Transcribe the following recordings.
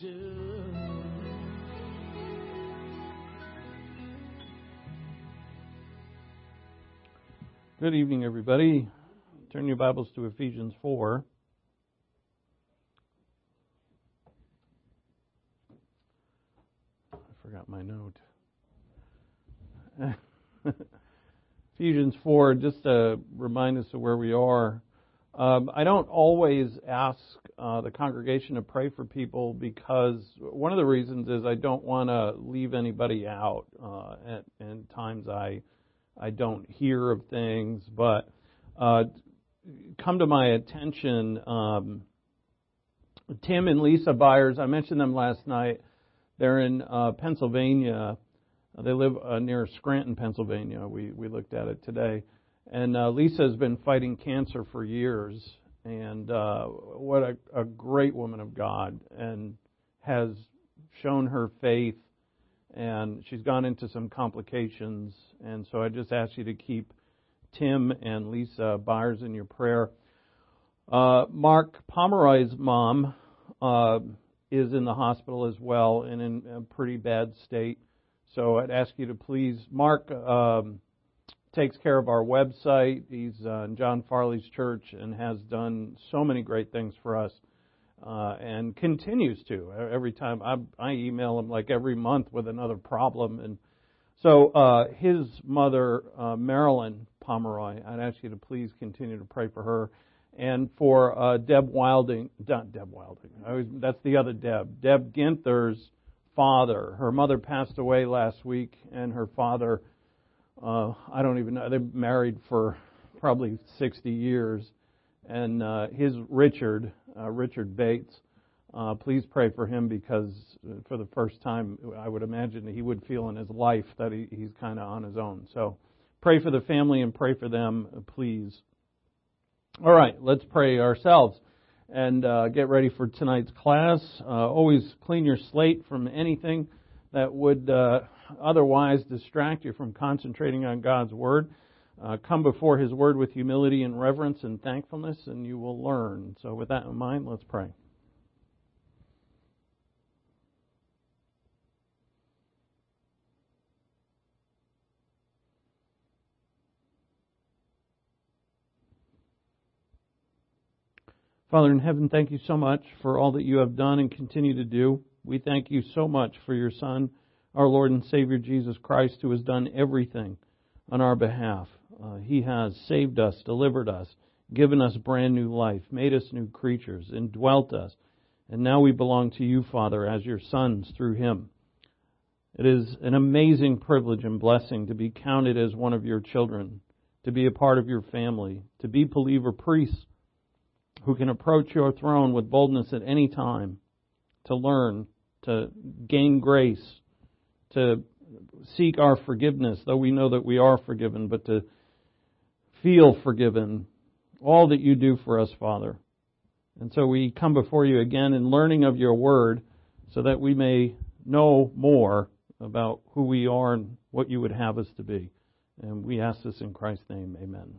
do. Good evening, everybody. Turn your Bibles to Ephesians 4. I forgot my note. Ephesians 4, just to remind us of where we are. I don't always ask the congregation to pray for people because one of the reasons is I don't want to leave anybody out. And times I don't hear of things, but come to my attention, Tim and Lisa Byers, I mentioned them last night. They're in Pennsylvania. They live near Scranton, Pennsylvania. We looked at it today. And Lisa has been fighting cancer for years. And what a great woman of God, and has shown her faith. And she's gone into some complications. And so I just ask you to keep Tim and Lisa Byers in your prayer. Mark Pomeroy's mom is in the hospital as well and in a pretty bad state. So I'd ask you to please, Mark takes care of our website. He's in John Farley's church and has done so many great things for us. And continues to. Every time I email him like every month with another problem. And so his mother, Marilyn Pomeroy, I'd ask you to please continue to pray for her. And for Deb Wilding, not Deb Wilding, that's the other Deb. Deb Ginther's father. Her mother passed away last week, and her father, I don't even know, they've been married for probably 60 years. And his Richard Bates, please pray for him, because for the first time, I would imagine he would feel in his life that he's kind of on his own. So pray for the family and pray for them, please. All right, let's pray ourselves and get ready for tonight's class. Always clean your slate from anything that would otherwise distract you from concentrating on God's Word. Come before His Word with humility and reverence and thankfulness, and you will learn. So with that in mind, let's pray. Father in heaven, thank you so much for all that you have done and continue to do. We thank you so much for your Son, our Lord and Savior Jesus Christ, who has done everything on our behalf. He has saved us, delivered us, given us brand new life, made us new creatures, indwelt us. And now we belong to you, Father, as your sons through Him. It is an amazing privilege and blessing to be counted as one of your children, to be a part of your family, to be believer priests who can approach your throne with boldness at any time, to learn, to gain grace, to seek our forgiveness, though we know that we are forgiven, but to feel forgiven, all that you do for us, Father. And so we come before you again in learning of your word so that we may know more about who we are and what you would have us to be. And we ask this in Christ's name, amen.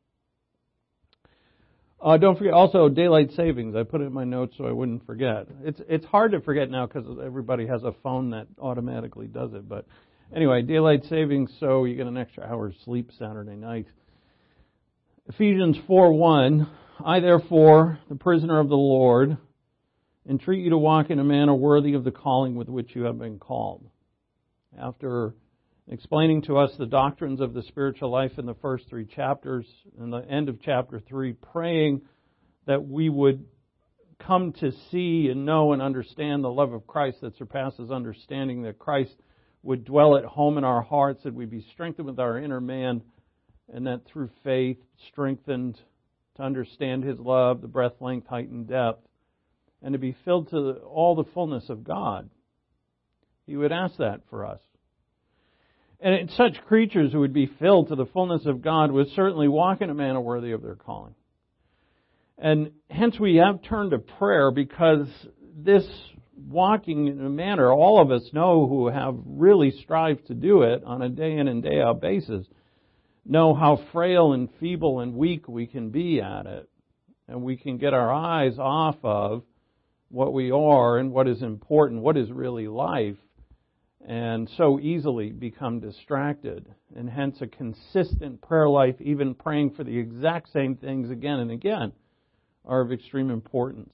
Don't forget also daylight savings. I put it in my notes so I wouldn't forget. It's hard to forget now because everybody has a phone that automatically does it. But anyway, daylight savings, so you get an extra hour of sleep Saturday night. Ephesians 4:1, I therefore, the prisoner of the Lord, entreat you to walk in a manner worthy of the calling with which you have been called. After explaining to us the doctrines of the spiritual life in the first 3 chapters, and the end of chapter 3, praying that we would come to see and know and understand the love of Christ that surpasses understanding, that Christ would dwell at home in our hearts, that we'd be strengthened with our inner man, and that through faith, strengthened to understand His love, the breadth, length, height, and depth, and to be filled to all the fullness of God. He would ask that for us. And such creatures who would be filled to the fullness of God would certainly walk in a manner worthy of their calling. And hence we have turned to prayer, because this walking in a manner, all of us know who have really strived to do it on a day in and day out basis, know how frail and feeble and weak we can be at it. And we can get our eyes off of what we are and what is important, what is really life, and so easily become distracted. And hence a consistent prayer life, even praying for the exact same things again and again, are of extreme importance.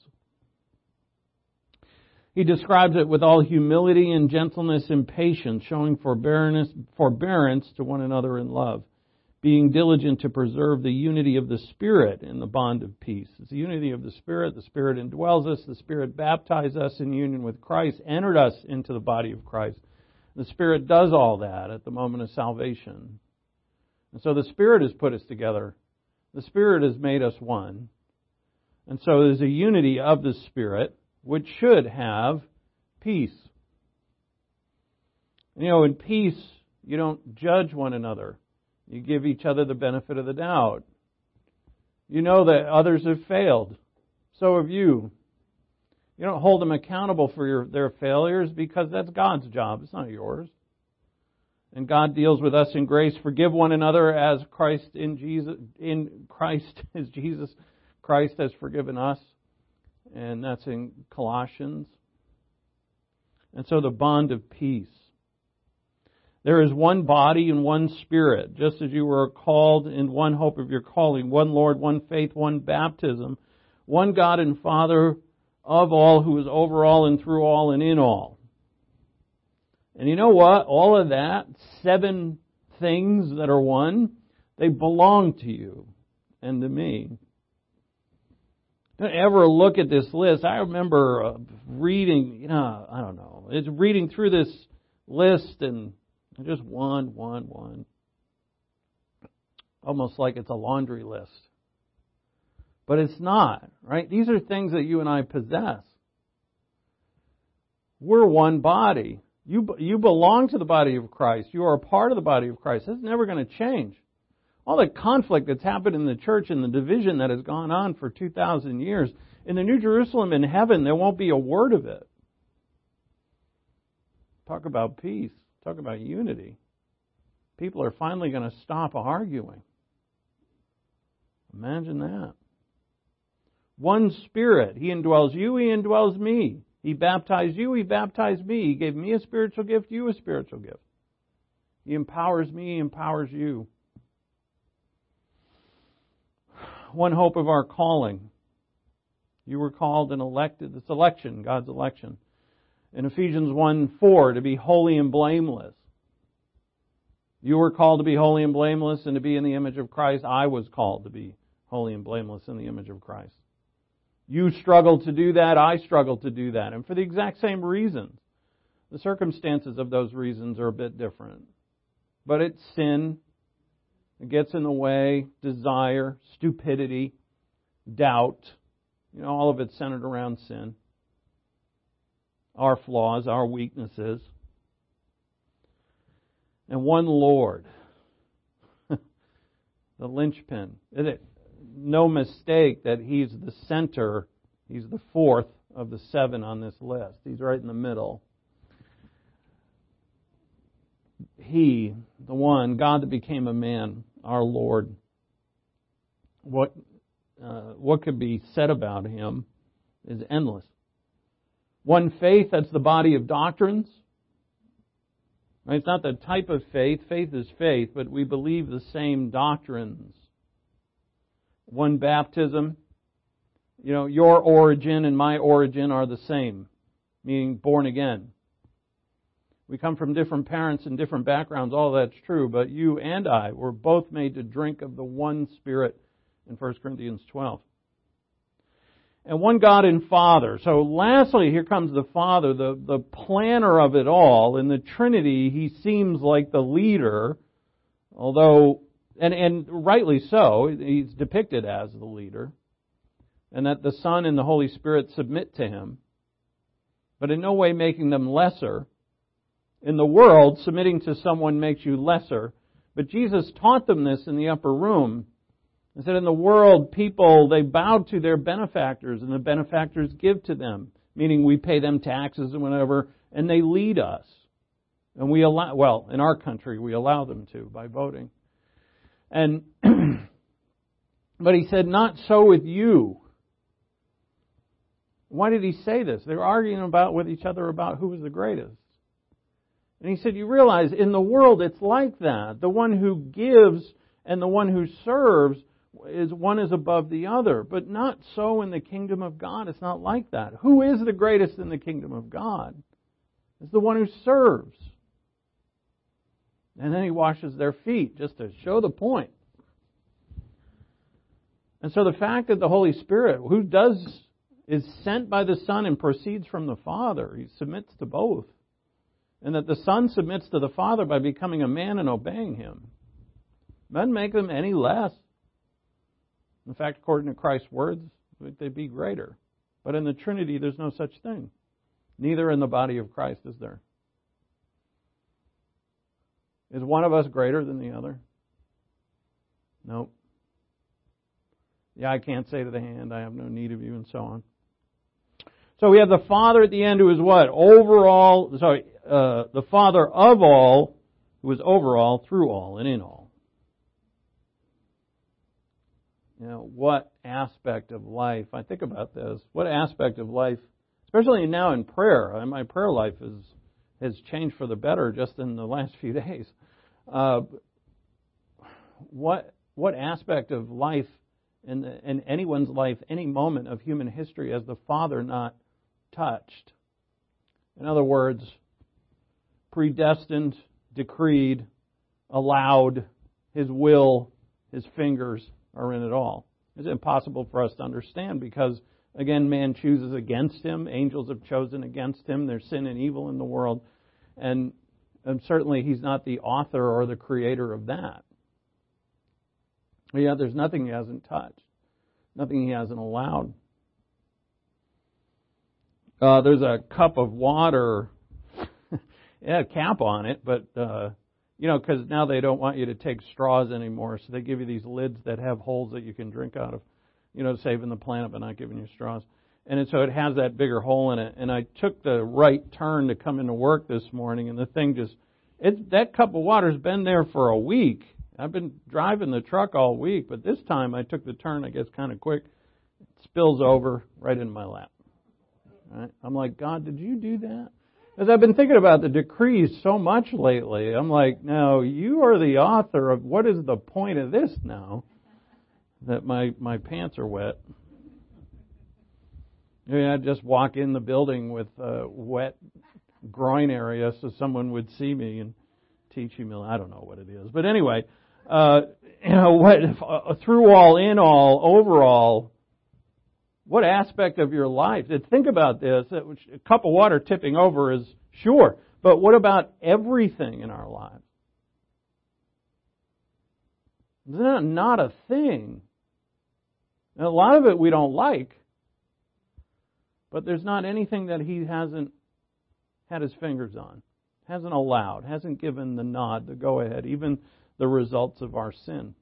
He describes it with all humility and gentleness and patience, showing forbearance to one another in love, being diligent to preserve the unity of the Spirit in the bond of peace. It's the unity of the Spirit. The Spirit indwells us. The Spirit baptized us in union with Christ, entered us into the body of Christ. The Spirit does all that at the moment of salvation. And so the Spirit has put us together. The Spirit has made us one. And so there's a unity of the Spirit, which should have peace. You know, in peace, you don't judge one another. You give each other the benefit of the doubt. You know that others have failed. So have you. You don't hold them accountable for their failures because that's God's job. It's not yours. And God deals with us in grace. Forgive one another as Christ has forgiven us. And that's in Colossians. And so the bond of peace. There is one body and one Spirit, just as you were called in one hope of your calling, one Lord, one faith, one baptism, one God and Father of all, who is over all and through all and in all. And you know what? All of that, 7 things that are one, they belong to you and to me. Don't ever look at this list. I remember reading, reading through this list and just one. Almost like it's a laundry list. But it's not, right? These are things that you and I possess. We're one body. You belong to the body of Christ. You are a part of the body of Christ. That's never going to change. All the conflict that's happened in the church and the division that has gone on for 2,000 years, in the New Jerusalem in heaven, there won't be a word of it. Talk about peace. Talk about unity. People are finally going to stop arguing. Imagine that. One Spirit. He indwells you, He indwells me. He baptized you, He baptized me. He gave me a spiritual gift, you a spiritual gift. He empowers me, He empowers you. One hope of our calling. You were called and elected. It's election, God's election. In Ephesians 1:4, to be holy and blameless. You were called to be holy and blameless and to be in the image of Christ. I was called to be holy and blameless in the image of Christ. You struggled to do that. I struggled to do that. And for the exact same reasons. The circumstances of those reasons are a bit different. But it's sin. It gets in the way. Desire, stupidity, doubt. All of it centered around sin. Our flaws, our weaknesses. And one Lord. The linchpin. No mistake that He's the center. He's the fourth of the 7 on this list. He's right in the middle. He, the one, God that became a man, our Lord. What could be said about Him is endless. One faith, that's the body of doctrines. Right? It's not the type of faith. Faith is faith, but we believe the same doctrines. One baptism. Your origin and my origin are the same, meaning born again. We come from different parents and different backgrounds, all that's true, but you and I were both made to drink of the one Spirit in 1 Corinthians 12. And one God and Father. So lastly, here comes the Father, the planner of it all. In the Trinity, He seems like the leader, although, and rightly so, He's depicted as the leader. And that the Son and the Holy Spirit submit to Him, but in no way making them lesser. In the world, submitting to someone makes you lesser. But Jesus taught them this in the upper room. He said in the world, people, they bow to their benefactors, and the benefactors give to them. Meaning we pay them taxes and whatever, and they lead us. And we allow, in our country, we allow them to by voting. And, but He said, not so with you. Why did he say this? They were arguing with each other about who was the greatest. And he said, you realize in the world it's like that. The one who gives and the one who serves, one is above the other. But not so in the kingdom of God. It's not like that. Who is the greatest in the kingdom of God? It's the one who serves. And then he washes their feet, just to show the point. And so the fact that the Holy Spirit, is sent by the Son and proceeds from the Father, he submits to both. And that the Son submits to the Father by becoming a man and obeying Him, doesn't make them any less. In fact, according to Christ's words, they'd be greater. But in the Trinity, there's no such thing. Neither in the body of Christ is there. Is one of us greater than the other? No. Yeah, I can't say to the hand, I have no need of you, and so on. So we have the Father at the end who is what? The Father of all, who is over all, through all, and in all. You know, what aspect of life, I think about this, what aspect of life, especially now in prayer, my prayer life has changed for the better just in the last few days. What aspect of life in anyone's life, any moment of human history, has the Father not touched? In other words, predestined, decreed, allowed, His will, His fingers are in it all. It's impossible for us to understand because, again, man chooses against Him. Angels have chosen against Him. There's sin and evil in the world. And certainly He's not the author or the creator of that. But yet there's nothing He hasn't touched. Nothing He hasn't allowed. There's a cup of water, it had a cap on it, but, because now they don't want you to take straws anymore, so they give you these lids that have holes that you can drink out of, saving the planet but not giving you straws. And so it has that bigger hole in it. And I took the right turn to come into work this morning, and the thing that cup of water's been there for a week. I've been driving the truck all week, but this time I took the turn, I guess, kind of quick. It spills over right in my lap. Right? I'm like, God, did you do that? As I've been thinking about the decrees so much lately, I'm like, no, you are the author of what is the point of this now that my pants are wet. I'd just walk in the building with a wet groin area so someone would see me and teach humility. I don't know what it is. But anyway, through all, in all, overall, what aspect of your life? Think about this. A cup of water tipping over is sure, but what about everything in our lives? Is that not a thing? And a lot of it we don't like, but there's not anything that He hasn't had His fingers on, hasn't allowed, hasn't given the nod, the go-ahead, even the results of our sin.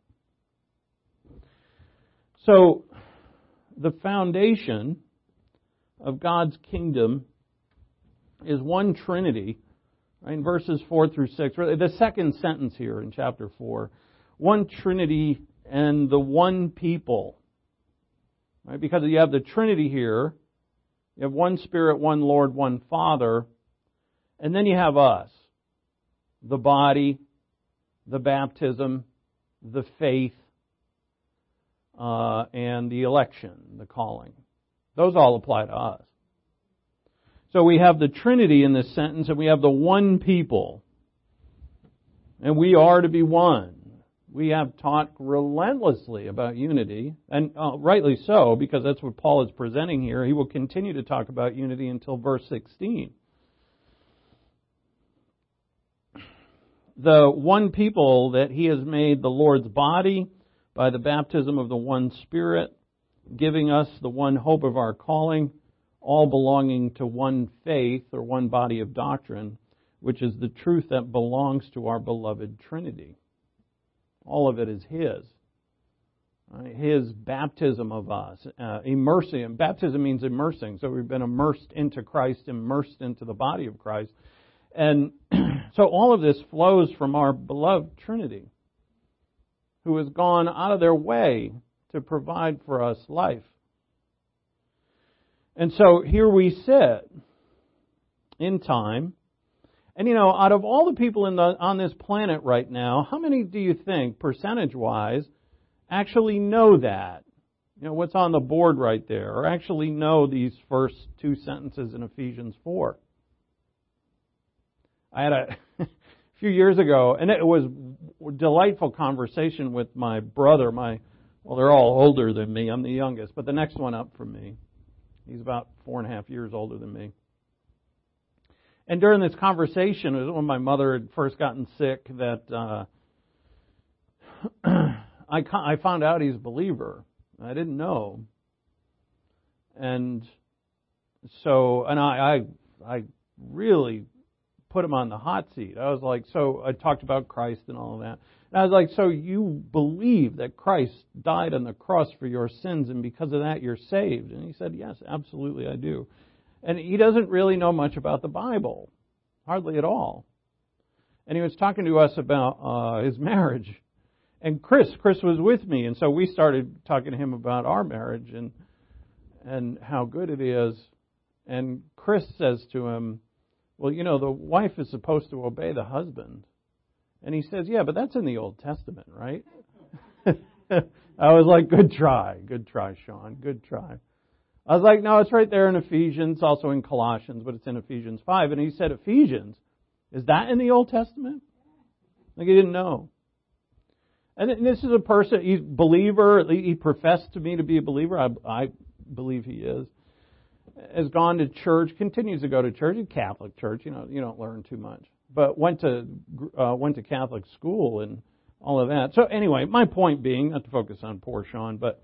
So, the foundation of God's kingdom is one Trinity, right? In verses 4 through 6. The second sentence here in chapter 4. One Trinity and the one people. Right? Because you have the Trinity here. You have one Spirit, one Lord, one Father. And then you have us. The body, the baptism, the faith, and the election, the calling. Those all apply to us. So we have the Trinity in this sentence, and we have the one people. And we are to be one. We have taught relentlessly about unity, and rightly so, because that's what Paul is presenting here. He will continue to talk about unity until verse 16. The one people that He has made the Lord's body by the baptism of the one Spirit, giving us the one hope of our calling, all belonging to one faith or one body of doctrine, which is the truth that belongs to our beloved Trinity. All of it is His. His baptism of us. Immersing. Baptism means immersing. So we've been immersed into Christ, immersed into the body of Christ. And so all of this flows from our beloved Trinity, who has gone out of their way to provide for us life. And so here we sit in time. And out of all the people on this planet right now, how many do you think, percentage-wise, actually know that? What's on the board right there, or actually know these first two sentences in Ephesians 4? I had a few years ago, and it was a delightful conversation with my brother. They're all older than me. I'm the youngest, but the next one up from me. He's about 4.5 years older than me. And during this conversation, it was when my mother had first gotten sick, that I found out he's a believer. I didn't know. And so, I really put him on the hot seat. I was like, so I talked about Christ and all of that. And I was like, so you believe that Christ died on the cross for your sins, and because of that you're saved? And he said, yes, absolutely I do. And he doesn't really know much about the Bible. Hardly at all. And he was talking to us about his marriage. And Chris was with me, and so we started talking to him about our marriage and how good it is. And Chris says to him, well, the wife is supposed to obey the husband. And he says, yeah, but that's in the Old Testament, right? I was like, good try, Sean, good try. I was like, no, it's right there in Ephesians, also in Colossians, but it's in Ephesians 5. And he said, Ephesians, is that in the Old Testament? Like he didn't know. And this is a person, he's a believer, he professed to me to be a believer, I believe he is. Has gone to church, continues to go to church, a Catholic church, you don't learn too much. But went to Catholic school and all of that. So anyway, my point being, not to focus on poor Sean, but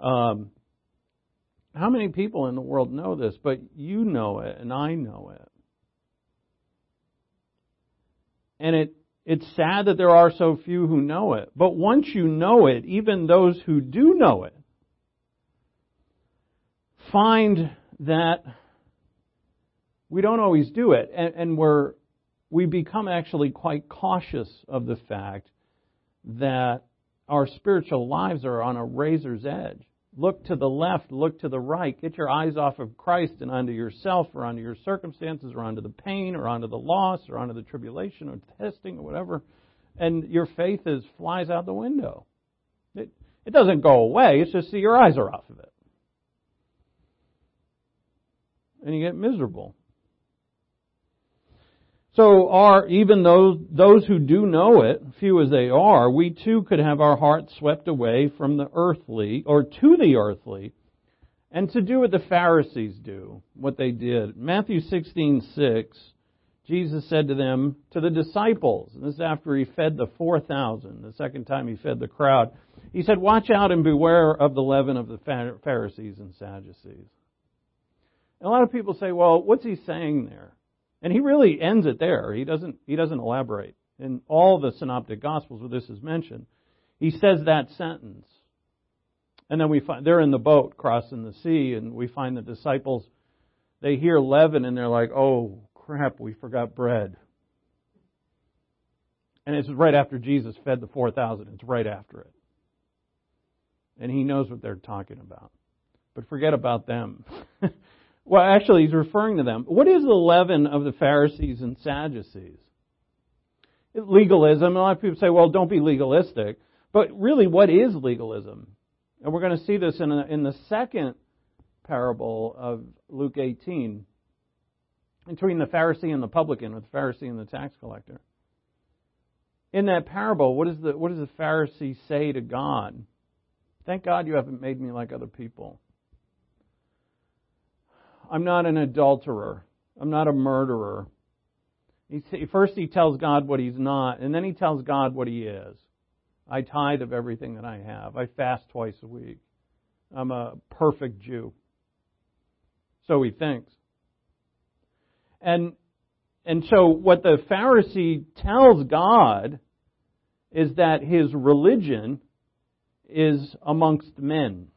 how many people in the world know this? But you know it, and I know it. And it's sad that there are so few who know it. But once you know it, even those who do know it find that we don't always do it. And we become actually quite cautious of the fact that our spiritual lives are on a razor's edge. Look to the left, look to the right. Get your eyes off of Christ and onto yourself or onto your circumstances or onto the pain or onto the loss or onto the tribulation or testing or whatever. And your faith flies out the window. It doesn't go away. It's just that your eyes are off of it. And you get miserable. So even those who do know it, few as they are, we too could have our hearts swept away from the earthly, or to the earthly, and to do what the Pharisees do, what they did. Matthew 16:6, Jesus said to them, to the disciples, and this is after he fed the 4,000, the second time he fed the crowd, he said, watch out and beware of the leaven of the Pharisees and Sadducees. And a lot of people say, well, what's he saying there? And he really ends it there. He doesn't elaborate. In all the synoptic gospels where this is mentioned, he says that sentence. And then we find they're in the boat crossing the sea, and we find the disciples, they hear leaven and they're like, oh crap, we forgot bread. And it's right after Jesus fed the 4,000. It's right after it. And he knows what they're talking about. But forget about them. Well, actually, he's referring to them. What is the leaven of the Pharisees and Sadducees? Legalism. A lot of people say, well, don't be legalistic. But really, what is legalism? And we're going to see this in the second parable of Luke 18, between the Pharisee and the publican, or the Pharisee and the tax collector. In that parable, what does the Pharisee say to God? Thank God you haven't made me like other people. I'm not an adulterer. I'm not a murderer. First he tells God what he's not, and then he tells God what he is. I tithe of everything that I have. I fast twice a week. I'm a perfect Jew. So he thinks. And so what the Pharisee tells God is that his religion is amongst men.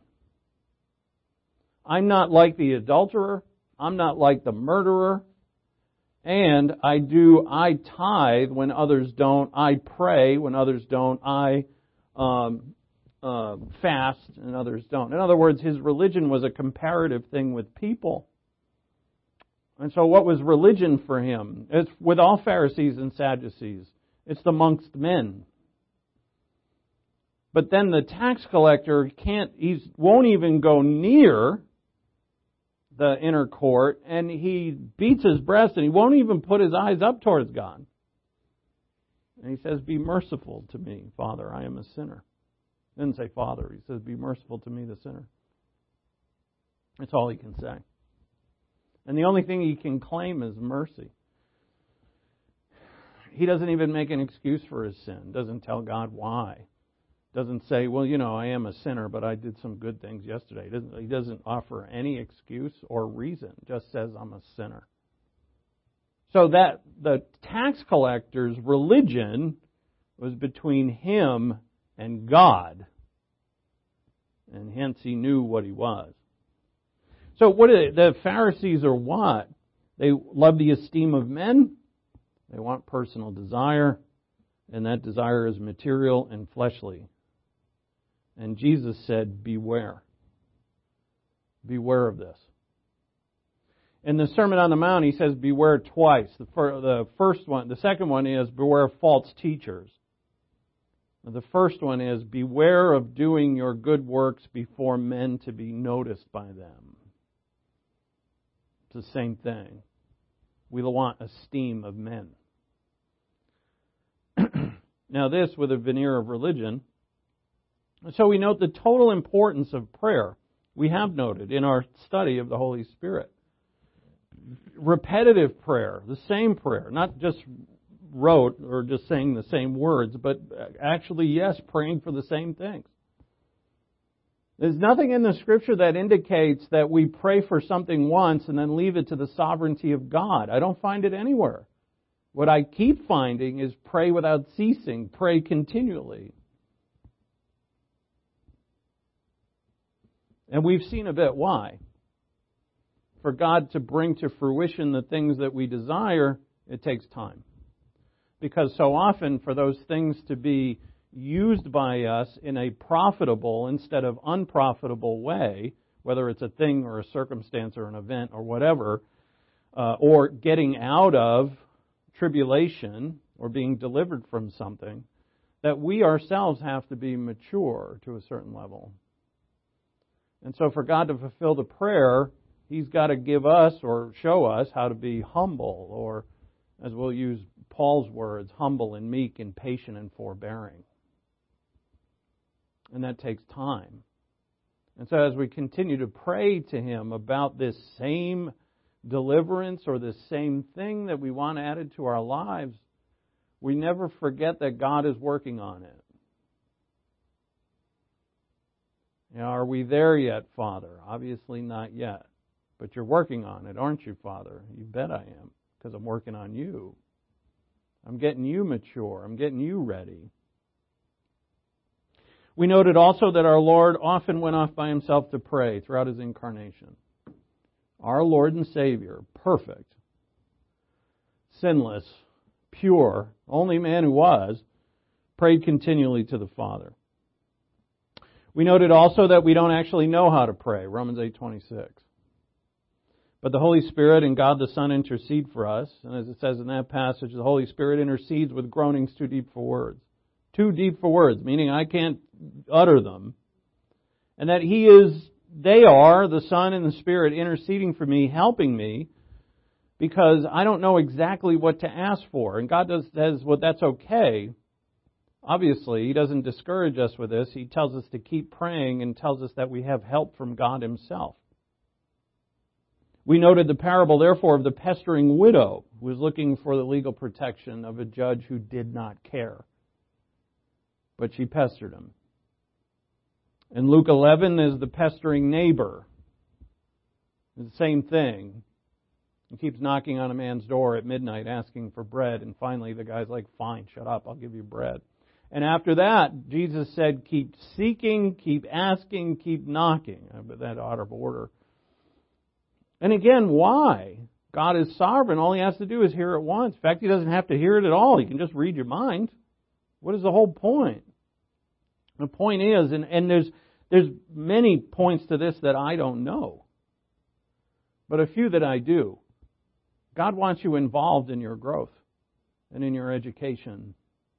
I'm not like the adulterer. I'm not like the murderer. And I tithe when others don't. I pray when others don't. I fast and others don't. In other words, his religion was a comparative thing with people. And so what was religion for him? It's with all Pharisees and Sadducees. It's amongst men. But then the tax collector won't even go near the inner court, and he beats his breast, and he won't even put his eyes up towards God. And he says, "Be merciful to me, Father, I am a sinner." He didn't say Father, he says, "Be merciful to me, the sinner." That's all he can say. And the only thing he can claim is mercy. He doesn't even make an excuse for his sin, doesn't tell God why. Doesn't say, "Well, I am a sinner, but I did some good things yesterday." He doesn't offer any excuse or reason, just says, "I'm a sinner." So that the tax collector's religion was between him and God. And hence he knew what he was. So what are the Pharisees are what? They love the esteem of men. They want personal desire. And that desire is material and fleshly. And Jesus said, beware. Beware of this. In the Sermon on the Mount, he says, beware twice. The second one is, beware of false teachers. The first one is, beware of doing your good works before men to be noticed by them. It's the same thing. We want esteem of men. Now this with a veneer of religion. So we note the total importance of prayer. We have noted in our study of the Holy Spirit. Repetitive prayer, the same prayer, not just rote or just saying the same words, but actually, yes, praying for the same things. There's nothing in the Scripture that indicates that we pray for something once and then leave it to the sovereignty of God. I don't find it anywhere. What I keep finding is pray without ceasing, pray continually. And we've seen a bit why. For God to bring to fruition the things that we desire, it takes time. Because so often for those things to be used by us in a profitable instead of unprofitable way, whether it's a thing or a circumstance or an event or whatever, or getting out of tribulation or being delivered from something, that we ourselves have to be mature to a certain level. And so for God to fulfill the prayer, He's got to give us or show us how to be humble, or, as we'll use Paul's words, humble and meek and patient and forbearing. And that takes time. And so as we continue to pray to Him about this same deliverance or this same thing that we want added to our lives, we never forget that God is working on it. Are we there yet, Father? Obviously not yet. But you're working on it, aren't you, Father? You bet I am, because I'm working on you. I'm getting you mature. I'm getting you ready. We noted also that our Lord often went off by Himself to pray throughout His incarnation. Our Lord and Savior, perfect, sinless, pure, only man who was, prayed continually to the Father. We noted also that we don't actually know how to pray, Romans 8:26. But the Holy Spirit and God the Son intercede for us. And as it says in that passage, the Holy Spirit intercedes with groanings too deep for words. Too deep for words, meaning I can't utter them. And that they are, the Son and the Spirit, interceding for me, helping me, because I don't know exactly what to ask for. And God says, well, that's okay. Obviously, He doesn't discourage us with this. He tells us to keep praying and tells us that we have help from God Himself. We noted the parable, therefore, of the pestering widow who was looking for the legal protection of a judge who did not care. But she pestered him. In Luke 11 is the pestering neighbor. It's the same thing. He keeps knocking on a man's door at midnight asking for bread, and finally the guy's like, fine, shut up, I'll give you bread. And after that, Jesus said, keep seeking, keep asking, keep knocking. But that out of order. And again, why? God is sovereign. All He has to do is hear it once. In fact, He doesn't have to hear it at all. He can just read your mind. What is the whole point? The point is, and there's many points to this that I don't know, but a few that I do. God wants you involved in your growth and in your education.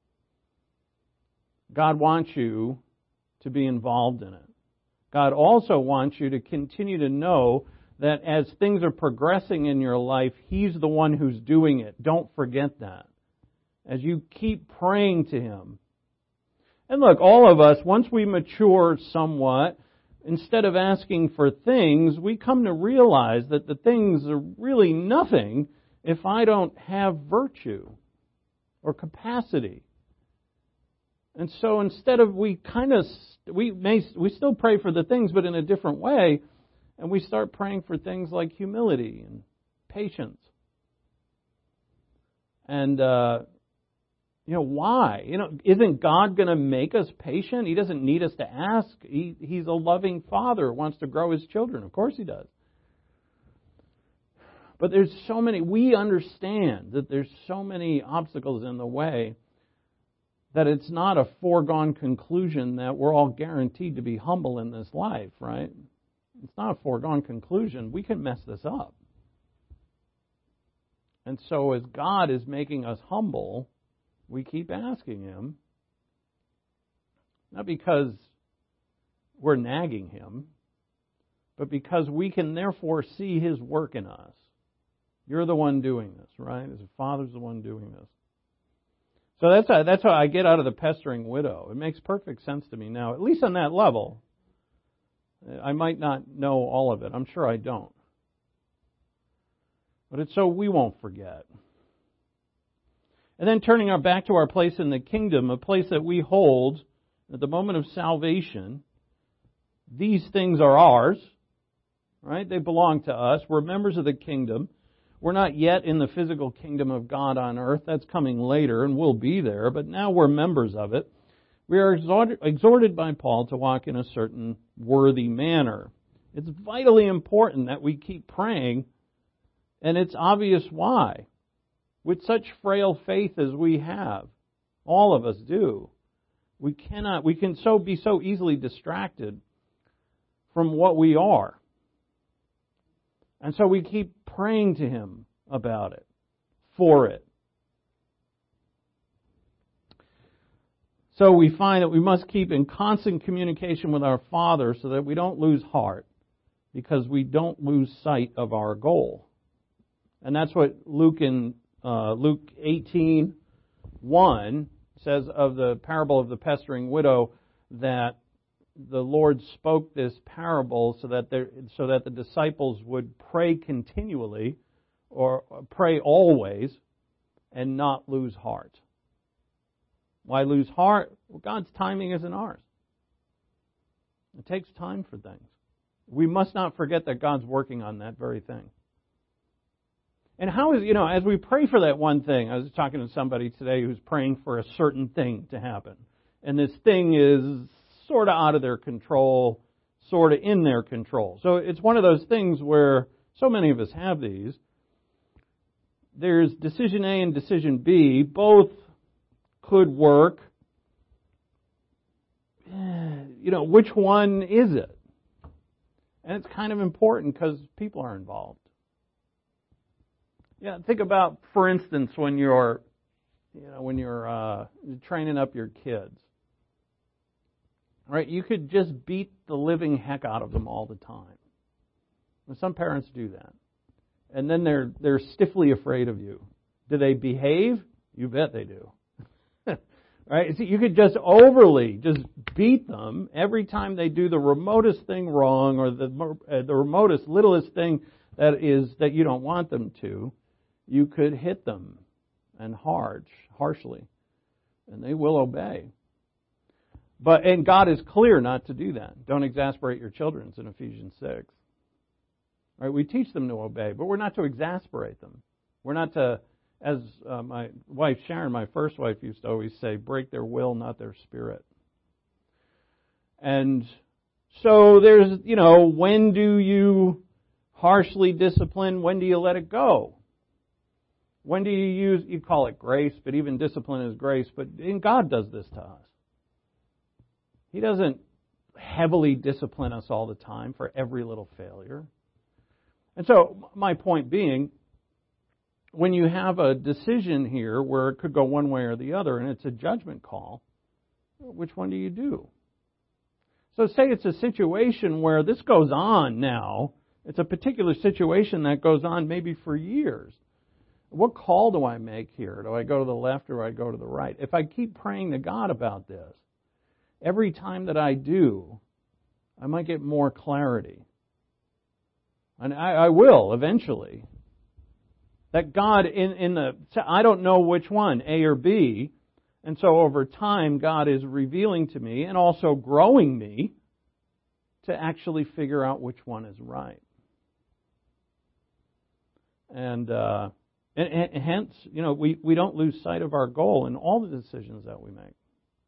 God wants you to be involved in it. God also wants you to continue to know that as things are progressing in your life, He's the one who's doing it. Don't forget that. As you keep praying to Him. And look, all of us, once we mature somewhat, instead of asking for things, we come to realize that the things are really nothing if I don't have virtue or capacity. And so instead of we still pray for the things, but in a different way, and we start praying for things like humility and patience. And why? Isn't God going to make us patient? He doesn't need us to ask. He's a loving Father who wants to grow His children. Of course He does. But we understand that there's so many obstacles in the way that it's not a foregone conclusion that we're all guaranteed to be humble in this life, right? It's not a foregone conclusion. We can mess this up. And so as God is making us humble, we keep asking Him, not because we're nagging Him, but because we can therefore see His work in us. You're the one doing this, right? As a Father's the one doing this. So that's how I get out of the pestering widow. It makes perfect sense to me now, at least on that level. I might not know all of it. I'm sure I don't. But it's so we won't forget. And then turning our back to our place in the kingdom, a place that we hold at the moment of salvation. These things are ours, right? They belong to us. We're members of the kingdom. We're not yet in the physical kingdom of God on earth. That's coming later, and we'll be there. But now we're members of it. We are exhorted by Paul to walk in a certain worthy manner. It's vitally important that we keep praying, and it's obvious why. With such frail faith as we have, all of us do, we can be so easily distracted from what we are. And so we keep praying to Him about it, for it. So we find that we must keep in constant communication with our Father so that we don't lose heart, because we don't lose sight of our goal. And that's what Luke 18:1 says of the parable of the pestering widow, that the Lord spoke this parable so that the disciples would pray continually, or pray always, and not lose heart. Why lose heart? Well, God's timing isn't ours. It takes time for things. We must not forget that God's working on that very thing. And how is, as we pray for that one thing, I was talking to somebody today who's praying for a certain thing to happen. And this thing is sort of out of their control, sort of in their control. So it's one of those things where so many of us have these. There's decision A and decision B. Both could work. Which one is it? And it's kind of important because people are involved. Yeah, think about, for instance, when you're training up your kids. Right? You could just beat the living heck out of them all the time. And some parents do that. And then they're stiffly afraid of you. Do they behave? You bet they do. Right? So you could just beat them every time they do the remotest thing wrong, or the remotest, littlest thing that you don't want them to. You could hit them, and harshly, and they will obey. And God is clear not to do that. Don't exasperate your children, it's in Ephesians 6. Right? We teach them to obey, but we're not to exasperate them. We're not to, as my wife Sharon, my first wife, used to always say, break their will, not their spirit. And so there's, when do you harshly discipline? When do you let it go? When do you call it grace, but even discipline is grace, but God does this to us. He doesn't heavily discipline us all the time for every little failure. And so my point being, when you have a decision here where it could go one way or the other and it's a judgment call, which one do you do? So say it's a situation where this goes on now. It's a particular situation that goes on maybe for years. What call do I make here? Do I go to the left or do I go to the right? If I keep praying to God about this, every time that I do, I might get more clarity. And I will eventually. That God I don't know which one, A or B. And so over time, God is revealing to me and also growing me to actually figure out which one is right. And hence, we don't lose sight of our goal in all the decisions that we make.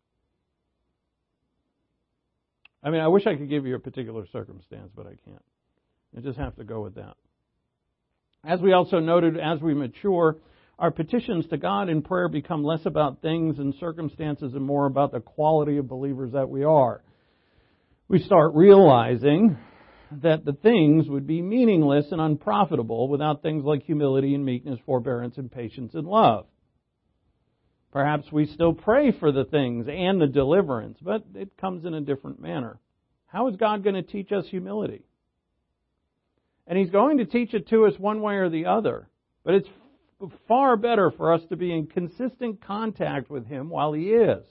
I mean, I wish I could give you a particular circumstance, but I can't. I just have to go with that. As we also noted, as we mature, our petitions to God in prayer become less about things and circumstances and more about the quality of believers that we are. We start realizing that the things would be meaningless and unprofitable without things like humility and meekness, forbearance and patience and love. Perhaps we still pray for the things and the deliverance, but it comes in a different manner. How is God going to teach us humility? And He's going to teach it to us one way or the other. But it's far better for us to be in consistent contact with Him while He is.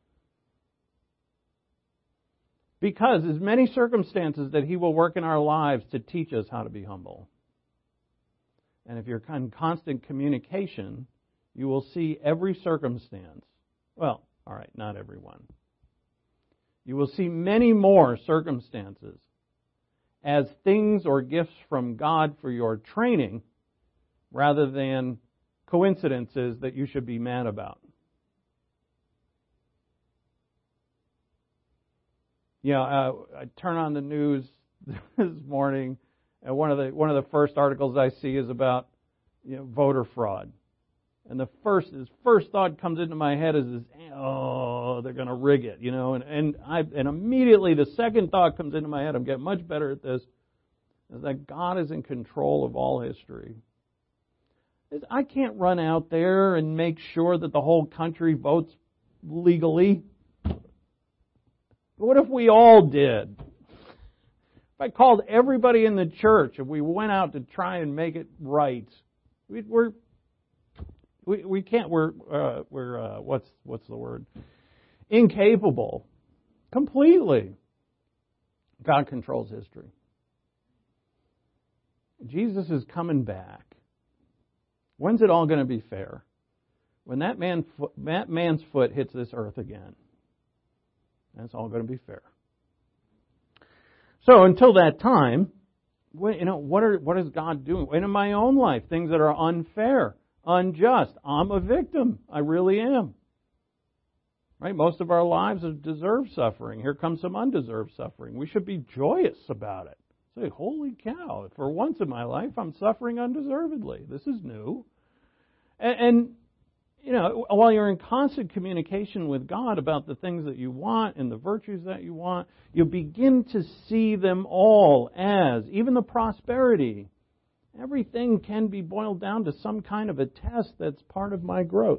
Because there's many circumstances that He will work in our lives to teach us how to be humble. And if you're in constant communication, you will see every circumstance. Well, all right, not every one. You will see many more circumstances as things or gifts from God for your training rather than coincidences that you should be mad about. I turn on the news this morning, and one of the first articles I see is about voter fraud. And the first thought comes into my head is, they're going to rig it, and immediately the second thought comes into my head. I'm getting much better at this. Is that God is in control of all history. I can't run out there and make sure that the whole country votes legally. What if we all did? If I called everybody in the church and we went out to try and make it right, we can't. We're what's the word? Incapable. Completely. God controls history. Jesus is coming back. When's it all going to be fair? When that man's foot hits this earth again. That's all going to be fair. So until that time, what is God doing? And in my own life, things that are unfair, unjust. I'm a victim. I really am. Right? Most of our lives have deserved suffering. Here comes some undeserved suffering. We should be joyous about it. Say, holy cow, for once in my life, I'm suffering undeservedly. This is new. And while you're in constant communication with God about the things that you want and the virtues that you want, you begin to see them all as, even the prosperity, everything can be boiled down to some kind of a test that's part of my growth.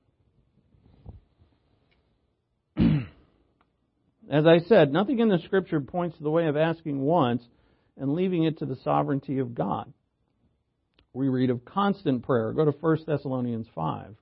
As I said, nothing in the Scripture points to the way of asking once and leaving it to the sovereignty of God. We read of constant prayer. Go to 1 Thessalonians 5.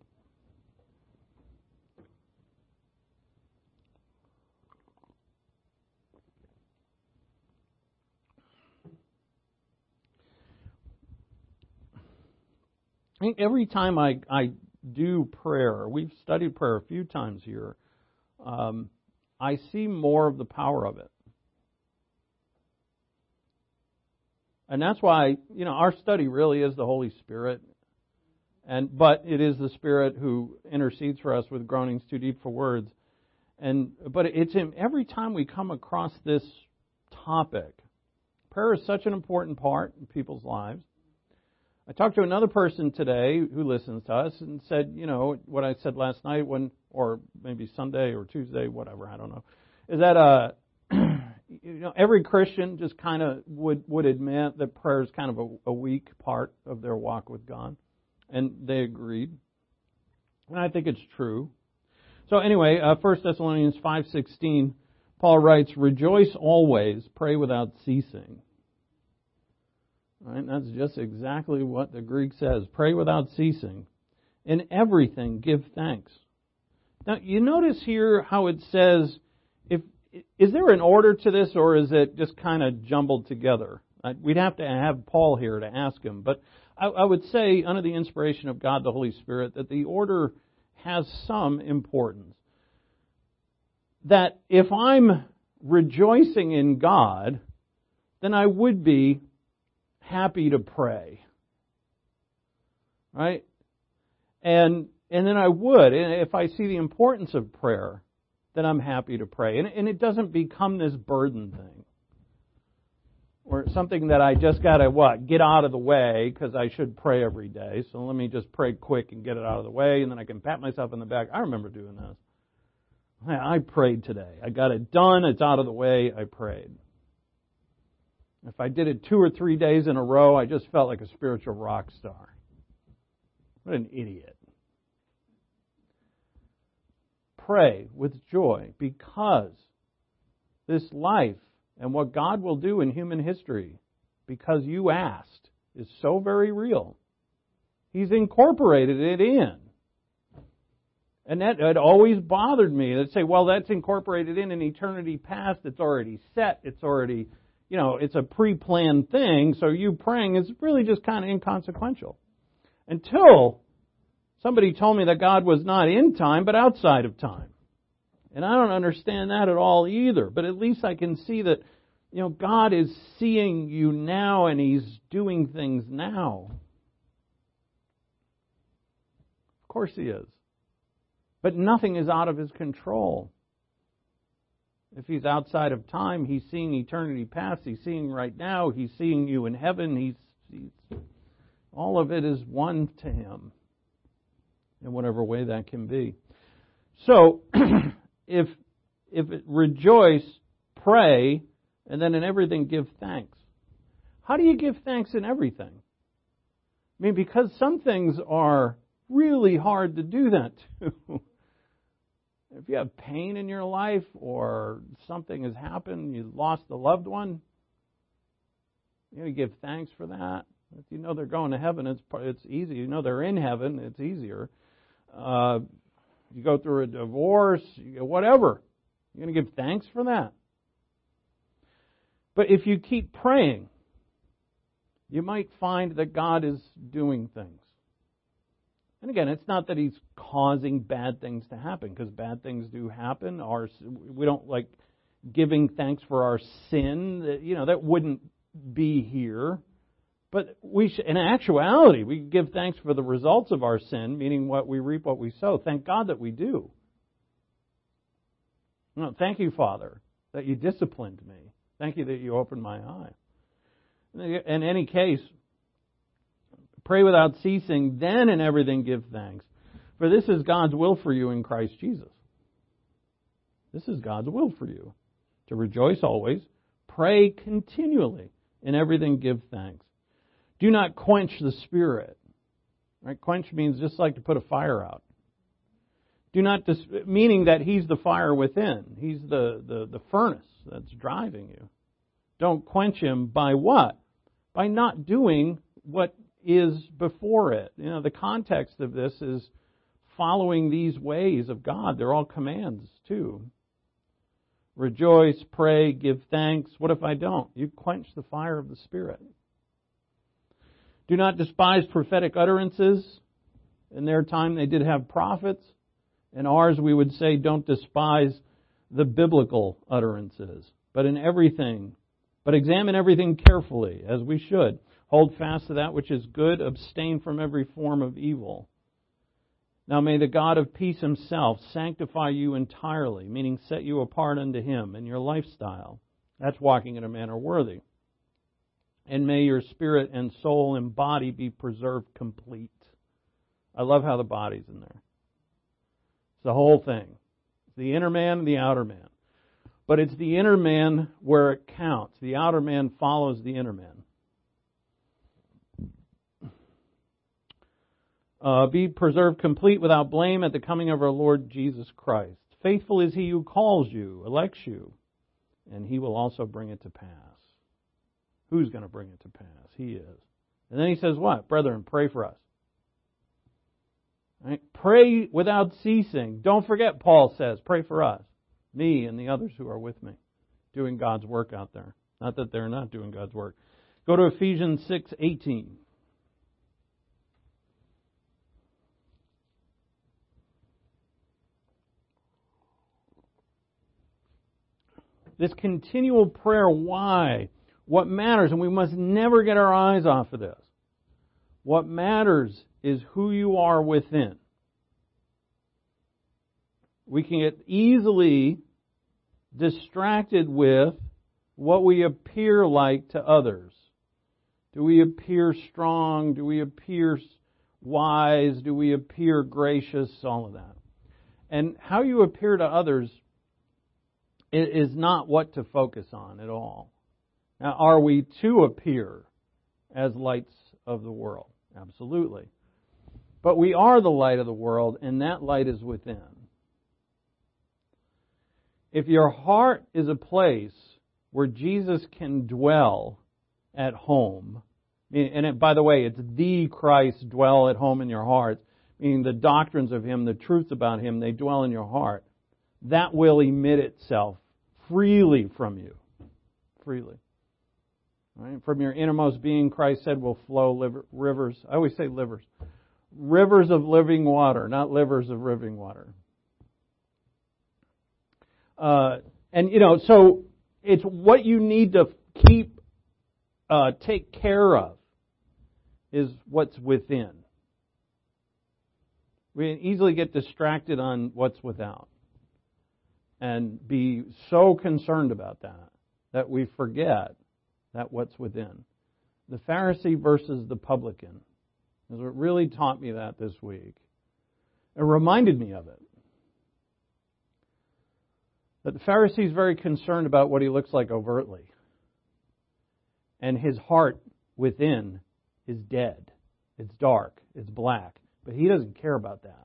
I think every time I do prayer, we've studied prayer a few times here, I see more of the power of it. And that's why, our study really is the Holy Spirit. But it is the Spirit who intercedes for us with groanings too deep for words. But it's every time we come across this topic, prayer is such an important part in people's lives. I talked to another person today who listens to us and said, what I said last night or maybe Sunday or Tuesday, whatever, I don't know, is that every Christian just kind of would admit that prayer is kind of a weak part of their walk with God. And they agreed. And I think it's true. So anyway, 1 Thessalonians 5:16, Paul writes, "Rejoice always, pray without ceasing." All right, that's just exactly what the Greek says. Pray without ceasing. In everything, give thanks. Now, you notice here how it says, is there an order to this, or is it just kind of jumbled together? We'd have to have Paul here to ask him. But I would say, under the inspiration of God, the Holy Spirit, that the order has some importance. That if I'm rejoicing in God, then I would be happy to pray. Right? And then I would, and if I see the importance of prayer, then I'm happy to pray. And it doesn't become this burden thing. Or something that I just got to, get out of the way because I should pray every day. So let me just pray quick and get it out of the way, and then I can pat myself on the back. I remember doing this. I prayed today. I got it done. It's out of the way. I prayed. If I did it 2 or 3 days in a row, I just felt like a spiritual rock star. What an idiot. Pray with joy because this life and what God will do in human history, because you asked, is so very real. He's incorporated it in. And that had always bothered me. They'd say, well, that's incorporated in an eternity past. It's already set. It's already, it's a pre-planned thing. So you praying is really just kind of inconsequential. Until somebody told me that God was not in time, but outside of time. And I don't understand that at all either. But at least I can see that, God is seeing you now and He's doing things now. Of course He is. But nothing is out of His control. If He's outside of time, He's seeing eternity past. He's seeing right now. He's seeing you in heaven. He's all of it is one to Him. In whatever way that can be. So, if rejoice, pray, and then in everything give thanks. How do you give thanks in everything? I mean, because some things are really hard to do that to. If you have pain in your life or something has happened, you lost a loved one, you're going to give thanks for that. If you know they're going to heaven, it's easy. You know they're in heaven, it's easier. You go through a divorce, whatever. You're going to give thanks for that. But if you keep praying, you might find that God is doing things. And again, it's not that He's causing bad things to happen, because bad things do happen. We don't like giving thanks for our sin. That wouldn't be here. But in actuality, we give thanks for the results of our sin, meaning what we reap, what we sow. Thank God that we do. Thank you, Father, that you disciplined me. Thank you that you opened my eye. In any case, pray without ceasing, then in everything give thanks. For this is God's will for you in Christ Jesus. This is God's will for you. To rejoice always, pray continually, in everything give thanks. Do not quench the Spirit. Right? Quench means just like to put a fire out. Do not, meaning that He's the fire within. He's the furnace that's driving you. Don't quench Him by what? By not doing what is before it. The context of this is following these ways of God. They're all commands too. Rejoice, pray, give thanks. What if I don't? You quench the fire of the Spirit. Do not despise prophetic utterances. In their time they did have prophets. In ours we would say don't despise the biblical utterances. But examine everything carefully, as we should. Hold fast to that which is good. Abstain from every form of evil. Now may the God of peace Himself sanctify you entirely, meaning set you apart unto Him in your lifestyle. That's walking in a manner worthy. And may your spirit and soul and body be preserved complete. I love how the body's in there. It's the whole thing. It's the inner man and the outer man. But it's the inner man where it counts. The outer man follows the inner man. Be preserved complete without blame at the coming of our Lord Jesus Christ. Faithful is He who calls you, elects you, and He will also bring it to pass. Who's going to bring it to pass? He is. And then He says what? Brethren, pray for us. Right? Pray without ceasing. Don't forget, Paul says, pray for us. Me and the others who are with me, doing God's work out there. Not that they're not doing God's work. Go to Ephesians 6:18. This continual prayer, why? What matters, and we must never get our eyes off of this. What matters is who you are within. We can get easily distracted with what we appear like to others. Do we appear strong? Do we appear wise? Do we appear gracious? All of that. And how you appear to others is not what to focus on at all. Now, are we to appear as lights of the world? Absolutely. But we are the light of the world, and that light is within. If your heart is a place where Jesus can dwell at home, and by the way, it's the Christ dwell at home in your heart, meaning the doctrines of Him, the truths about Him, they dwell in your heart, that will emit itself freely from you. Freely. Right? From your innermost being, Christ said, will flow rivers. I always say livers. Rivers of living water, not livers of living water. So it's what you need to take care of is what's within. We easily get distracted on what's without and be so concerned about that we forget that what's within. The Pharisee versus the publican is what really taught me that this week. It reminded me of it. That the Pharisee is very concerned about what he looks like overtly. And his heart within is dead. It's dark. It's black. But he doesn't care about that.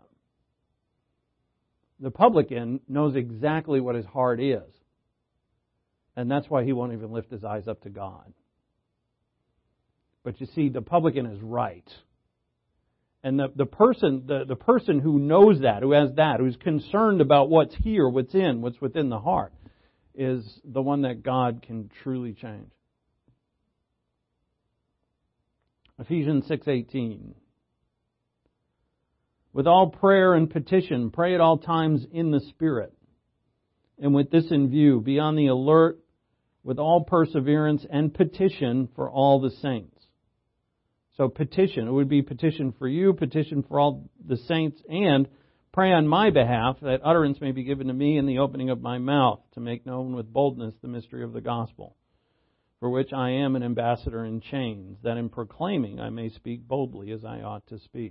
The publican knows exactly what his heart is. And that's why he won't even lift his eyes up to God. But you see, the publican is right. And the person who knows that, who has that, who's concerned about what's here, what's within the heart, is the one that God can truly change. Ephesians 6:18. With all prayer and petition, pray at all times in the Spirit. And with this in view, be on the alert with all perseverance and petition for all the saints. So petition, it would be petition for you, petition for all the saints, and pray on my behalf that utterance may be given to me in the opening of my mouth to make known with boldness the mystery of the gospel, for which I am an ambassador in chains, that in proclaiming I may speak boldly as I ought to speak.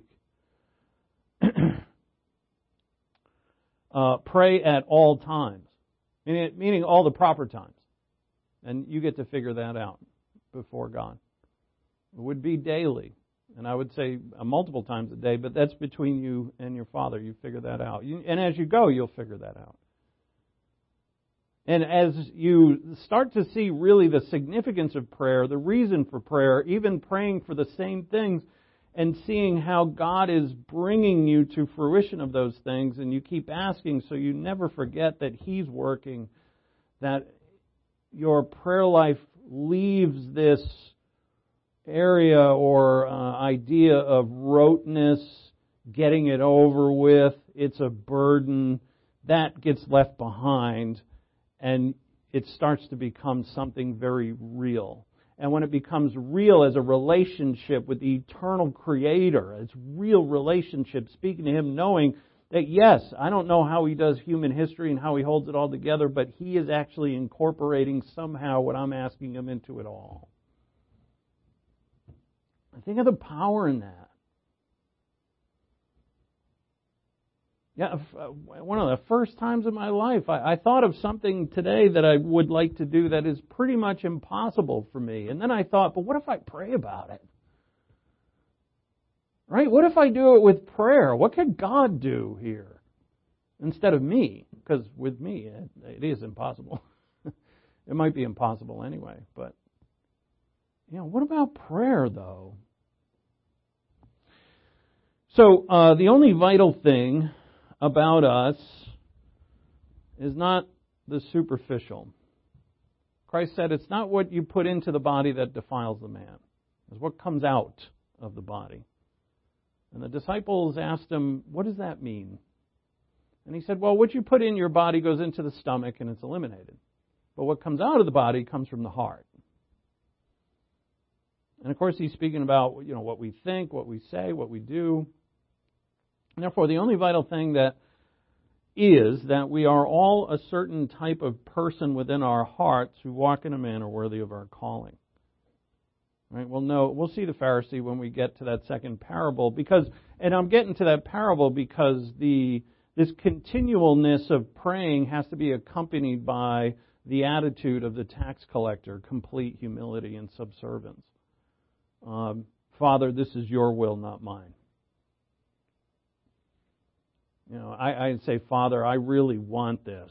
Pray at all times, meaning all the proper times. And you get to figure that out before God. It would be daily. And I would say multiple times a day, but that's between you and your Father. You figure that out. And as you go, you'll figure that out. And as you start to see really the significance of prayer, the reason for prayer, even praying for the same things, and seeing how God is bringing you to fruition of those things, and you keep asking so you never forget that He's working, that your prayer life leaves this area or idea of roteness, getting it over with, it's a burden, that gets left behind, and it starts to become something very real. And when it becomes real as a relationship with the eternal Creator, it's real relationship, speaking to Him, knowing that yes, I don't know how He does human history and how He holds it all together, but He is actually incorporating somehow what I'm asking Him into it all. I think of the power in that. Yeah, one of the first times in my life, I thought of something today that I would like to do that is pretty much impossible for me. And then I thought, but what if I pray about it? Right? What if I do it with prayer? What could God do here instead of me? Because with me, it is impossible. It might be impossible anyway. But, what about prayer, though? So, the only vital thing about us is not the superficial. Christ said it's not what you put into the body that defiles the man. It's what comes out of the body. And the disciples asked him, what does that mean? And he said, well, what you put in your body goes into the stomach and it's eliminated. But what comes out of the body comes from the heart. And of course, he's speaking about, what we think, what we say, what we do. And therefore, the only vital thing that we are all a certain type of person within our hearts who walk in a manner worthy of our calling. Right? We'll see the Pharisee when we get to that second parable, and I'm getting to that parable because this continualness of praying has to be accompanied by the attitude of the tax collector, complete humility and subservience. Father, this is your will, not mine. I'd say, Father, I really want this.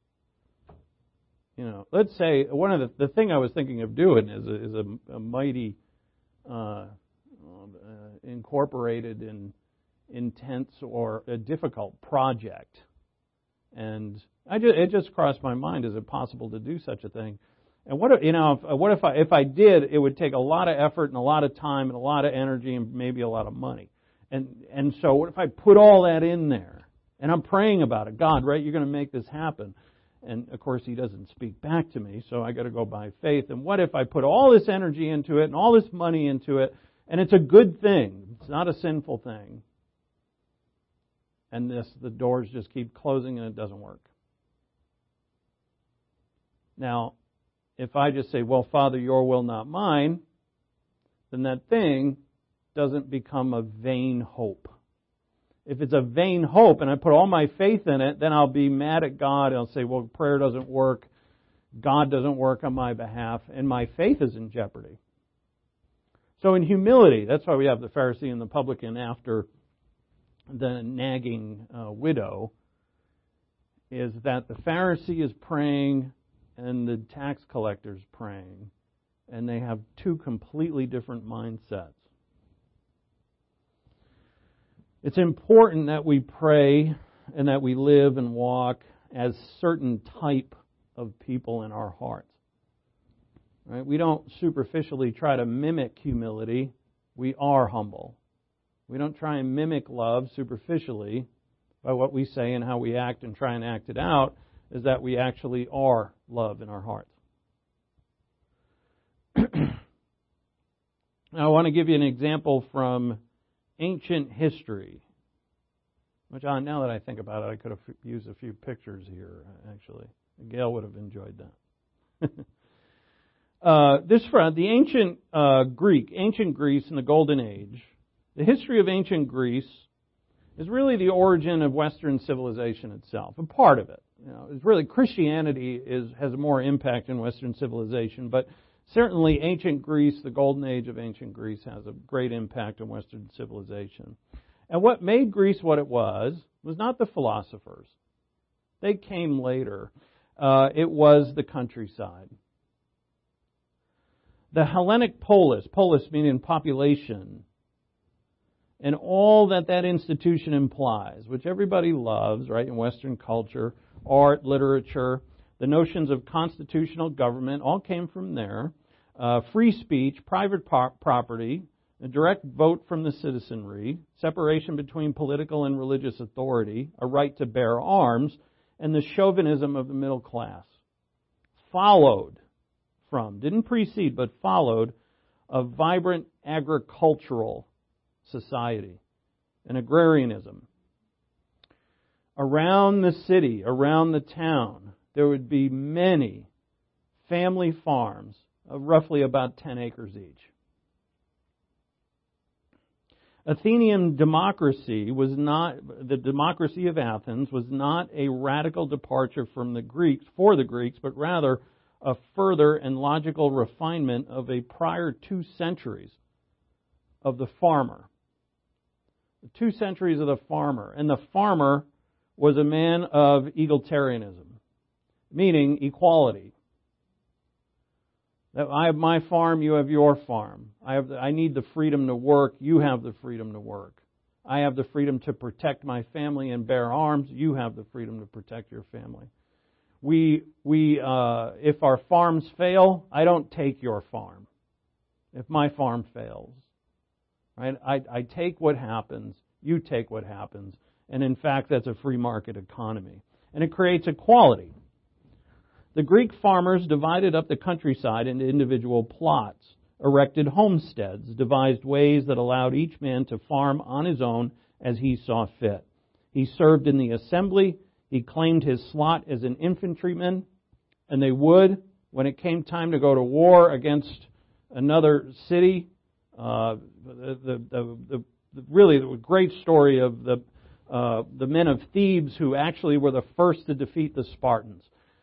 Let's say one of the thing I was thinking of doing is a mighty incorporated and intense or a difficult project, and it just crossed my mind: is it possible to do such a thing? And what if I did? It would take a lot of effort and a lot of time and a lot of energy and maybe a lot of money. And so what if I put all that in there? And I'm praying about it. God, right, you're going to make this happen. And, of course, He doesn't speak back to me, so I got to go by faith. And what if I put all this energy into it and all this money into it, and it's a good thing. It's not a sinful thing. And the doors just keep closing and it doesn't work. Now, if I just say, well, Father, your will, not mine, then that thing doesn't become a vain hope. If it's a vain hope and I put all my faith in it, then I'll be mad at God and I'll say, well, prayer doesn't work, God doesn't work on my behalf, and my faith is in jeopardy. So in humility, that's why we have the Pharisee and the publican after the nagging widow, is that the Pharisee is praying and the tax collector is praying, and they have two completely different mindsets. It's important that we pray and that we live and walk as certain type of people in our hearts. Right? We don't superficially try to mimic humility. We are humble. We don't try and mimic love superficially by what we say and how we act and try and act it out, is that we actually are love in our hearts. Now, I want to give you an example from ancient history, which now that I think about it, I could have used a few pictures here, actually. Gail would have enjoyed that. The ancient Greece in the Golden Age, the history of ancient Greece is really the origin of Western civilization itself, a part of it. It's really Christianity has more impact in Western civilization, but certainly ancient Greece, the Golden Age of ancient Greece, has a great impact on Western civilization. And what made Greece what it was not the philosophers. They came later. It was the countryside. The Hellenic polis meaning population, and all that institution implies, which everybody loves, right, in Western culture, art, literature, the notions of constitutional government all came from there. Free speech, private property, a direct vote from the citizenry, separation between political and religious authority, a right to bear arms, and the chauvinism of the middle class. Followed from, didn't precede, but followed a vibrant agricultural society, an agrarianism. Around the city, around the town, there would be many family farms of roughly about 10 acres each. Athenian democracy the democracy of Athens was not a radical departure from the Greeks, but rather a further and logical refinement of a prior 2 centuries of the farmer. The 2 centuries of the farmer. And the farmer was a man of egalitarianism, meaning equality. That I have my farm, you have your farm. I need the freedom to work, you have the freedom to work. I have the freedom to protect my family and bear arms, you have the freedom to protect your family. If our farms fail, I don't take your farm. If my farm fails, right? I take what happens, you take what happens. And in fact, that's a free market economy. And it creates equality. The Greek farmers divided up the countryside into individual plots, erected homesteads, devised ways that allowed each man to farm on his own as he saw fit. He served in the assembly. He claimed his slot as an infantryman, and they would, when it came time to go to war against another city, really the great story of the men of Thebes who actually were the first to defeat the Spartans.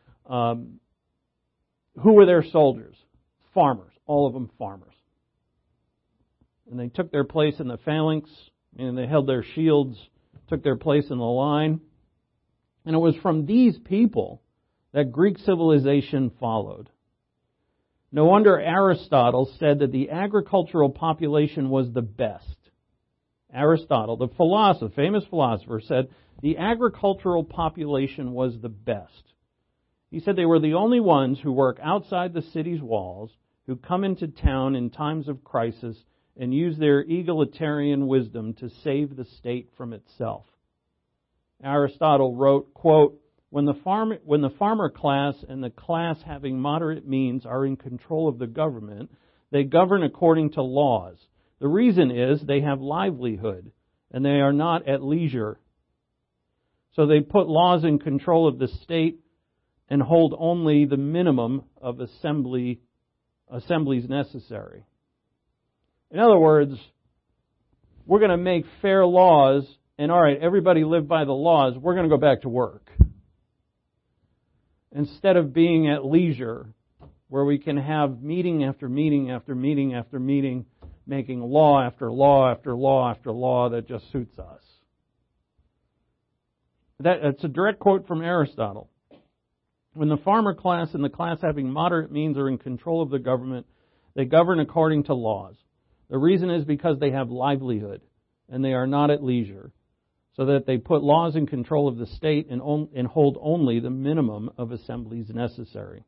Who were their soldiers? Farmers. All of them farmers. And they took their place in the phalanx, and they held their shields, took their place in the line. And it was from these people that Greek civilization followed. No wonder Aristotle said that the agricultural population was the best. Aristotle, the philosopher, famous philosopher, said the agricultural population was the best. He said they were the only ones who work outside the city's walls, who come into town in times of crisis and use their egalitarian wisdom to save the state from itself. Aristotle wrote, quote, when the farmer class and the class having moderate means are in control of the government, they govern according to laws. The reason is they have livelihood and they are not at leisure. So they put laws in control of the state and hold only the minimum of assemblies necessary. In other words, we're going to make fair laws, and all right, everybody live by the laws, we're going to go back to work. Instead of being at leisure, where we can have meeting after meeting after meeting after meeting, making law after law after law after law that just suits us. That's a direct quote from Aristotle. When the farmer class and the class having moderate means are in control of the government, they govern according to laws. The reason is because they have livelihood and they are not at leisure, so that they put laws in control of the state and hold only the minimum of assemblies necessary.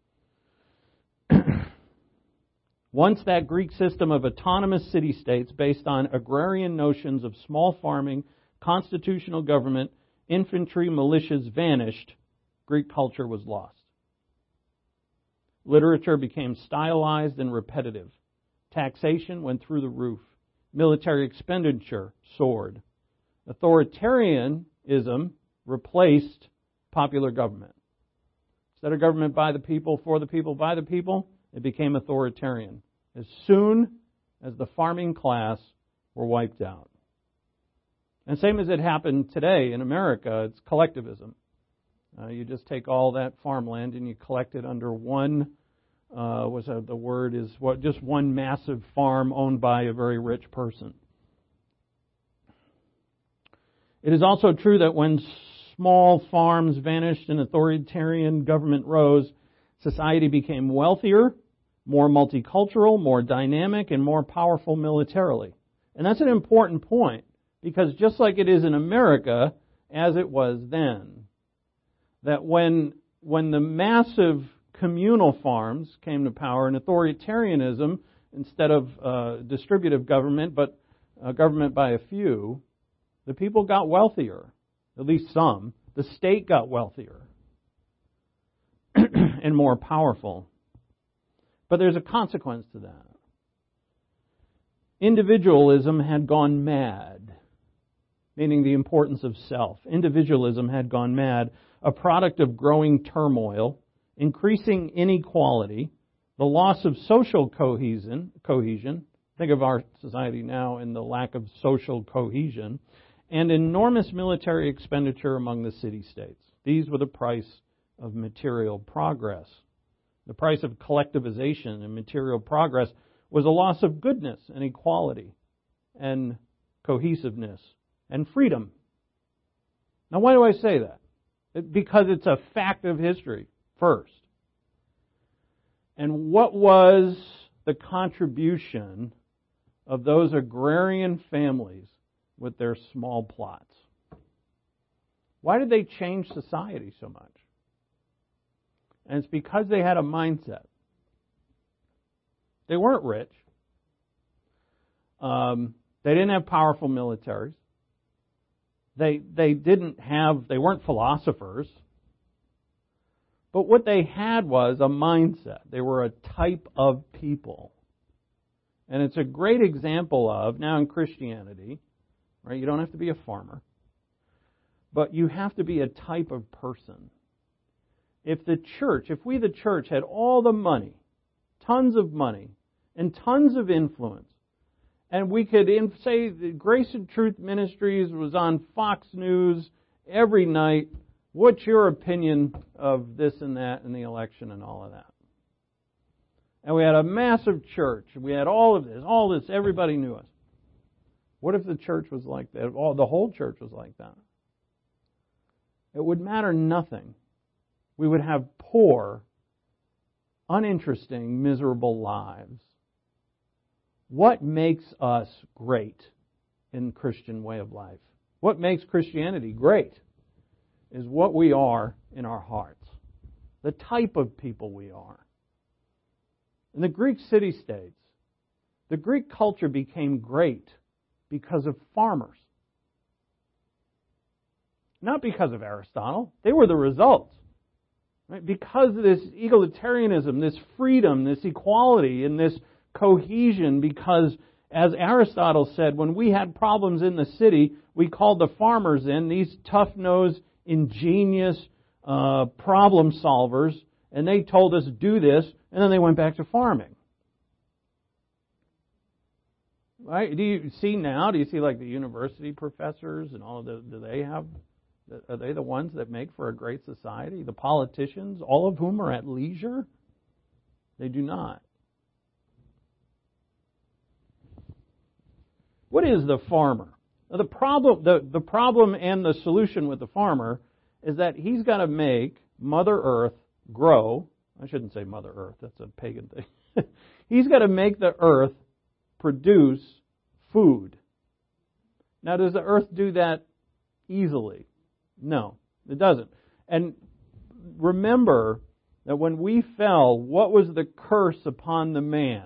Once that Greek system of autonomous city-states based on agrarian notions of small farming, constitutional government, infantry, militias vanished, Greek culture was lost. Literature became stylized and repetitive. Taxation went through the roof. Military expenditure soared. Authoritarianism replaced popular government. Instead of government by the people, for the people, by the people, it became authoritarian. As soon as the farming class were wiped out. And same as it happened today in America, it's collectivism. You just take all that farmland and you collect it under one, just one massive farm owned by a very rich person. It is also true that when small farms vanished and authoritarian government rose, society became wealthier, more multicultural, more dynamic, and more powerful militarily. And that's an important point, because just like it is in America, as it was then, that when the massive communal farms came to power and authoritarianism, instead of distributive government, but government by a few, the people got wealthier, at least some. The state got wealthier and more powerful. But there's a consequence to that. Individualism had gone mad, meaning the importance of self. Individualism had gone mad, a product of growing turmoil, increasing inequality, the loss of social cohesion, Think of our society now and the lack of social cohesion, and enormous military expenditure among the city-states. These were the price of material progress. The price of collectivization and material progress was a loss of goodness and equality and cohesiveness and freedom. Now, why do I say that? Because it's a fact of history, first. And what was the contribution of those agrarian families with their small plots? Why did they change society so much? And it's because they had a mindset. They weren't rich. They didn't have powerful militaries. They weren't philosophers. But what they had was a mindset. They were a type of people. And it's a great example of, now in Christianity, right? You don't have to be a farmer, but you have to be a type of person. If we the church had all the money, tons of money, and tons of influence, and we could say the Grace and Truth Ministries was on Fox News every night, what's your opinion of this and that and the election and all of that? And we had a massive church. We had all this, everybody knew us. What if the church was like that? The whole church was like that. It would matter nothing. We would have poor, uninteresting, miserable lives. What makes us great in the Christian way of life? What makes Christianity great is what we are in our hearts, the type of people we are. In the Greek city-states, the Greek culture became great because of farmers. Not because of Aristotle. They were the results. Right? Because of this egalitarianism, this freedom, this equality, and this cohesion, because, as Aristotle said, when we had problems in the city, we called the farmers in, these tough-nosed, ingenious problem solvers, and they told us, do this, and then they went back to farming. Right? Do you see like the university professors and all of are they the ones that make for a great society? The politicians, all of whom are at leisure? They do not. What is the farmer? The problem and the solution with the farmer is that he's got to make Mother Earth grow. I shouldn't say Mother Earth, that's a pagan thing. He's got to make the earth produce food. Now, does the earth do that easily? No, it doesn't. And remember that when we fell, what was the curse upon the man?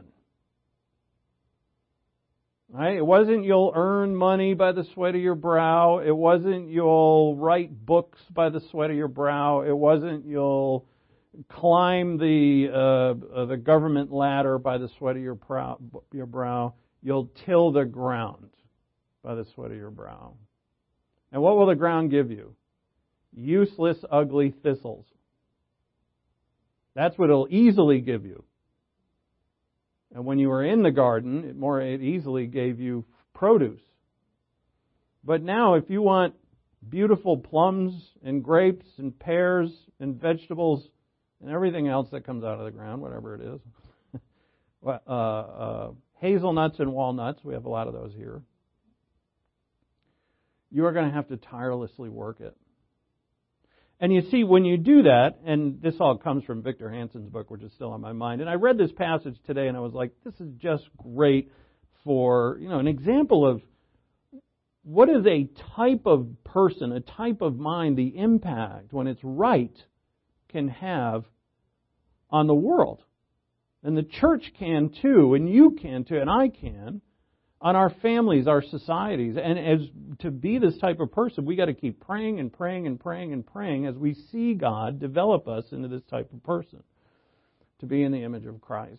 Right? It wasn't you'll earn money by the sweat of your brow. It wasn't you'll write books by the sweat of your brow. It wasn't you'll climb the government ladder by the sweat of your brow. You'll till the ground by the sweat of your brow. And what will the ground give you? Useless, ugly thistles. That's what it'll easily give you. And when you were in the garden, it easily gave you produce. But now, if you want beautiful plums and grapes and pears and vegetables and everything else that comes out of the ground, whatever it is, hazelnuts and walnuts, we have a lot of those here, you are going to have to tirelessly work it. And you see, when you do that, and this all comes from Victor Hansen's book, which is still on my mind, and I read this passage today and I was like, this is just great for, an example of what is a type of person, a type of mind, the impact, when it's right, can have on the world. And the church can too, and you can too, and I can, on our families, our societies. And as to be this type of person, we got to keep praying and praying and praying and praying as we see God develop us into this type of person, to be in the image of Christ.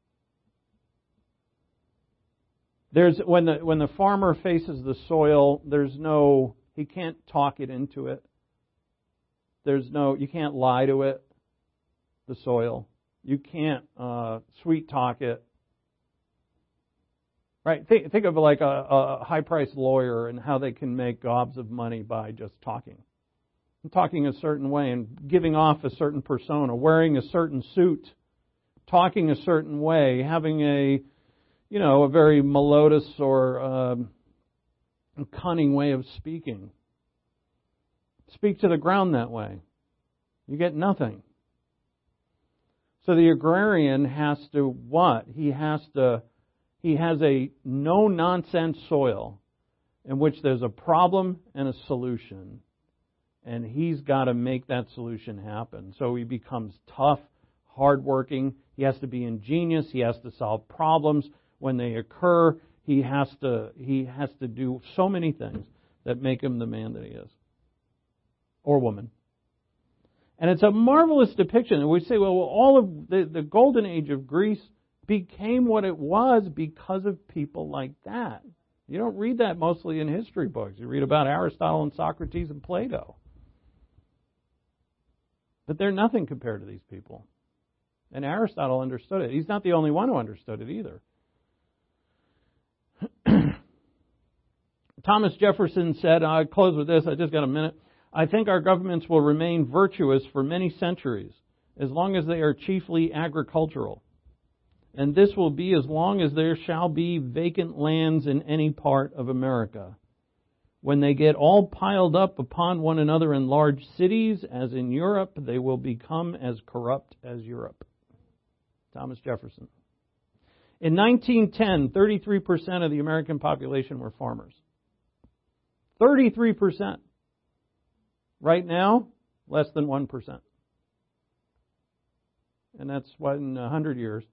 When the farmer faces the soil, he can't talk it into it. You can't lie to it, the soil. You can't sweet talk it. Right? Think of like a high-priced lawyer and how they can make gobs of money by just talking. Talking a certain way and giving off a certain persona, wearing a certain suit, talking a certain way, having a very melodious or cunning way of speaking. Speak to the ground that way. You get nothing. So the agrarian has to what? He has a no-nonsense soil in which there's a problem and a solution. And he's got to make that solution happen. So he becomes tough, hardworking. He has to be ingenious. He has to solve problems when they occur. He has to do so many things that make him the man that he is. Or woman. And it's a marvelous depiction. And we say, well, all of the golden age of Greece became what it was because of people like that. You don't read that mostly in history books. You read about Aristotle and Socrates and Plato. But they're nothing compared to these people. And Aristotle understood it. He's not the only one who understood it either. Thomas Jefferson said, I'll close with this, I just got a minute. I think our governments will remain virtuous for many centuries, as long as they are chiefly agricultural. And this will be as long as there shall be vacant lands in any part of America. When they get all piled up upon one another in large cities, as in Europe, they will become as corrupt as Europe. Thomas Jefferson. In 1910, 33% of the American population were farmers. 33%. Right now, less than 1%. And that's what, in 100 years.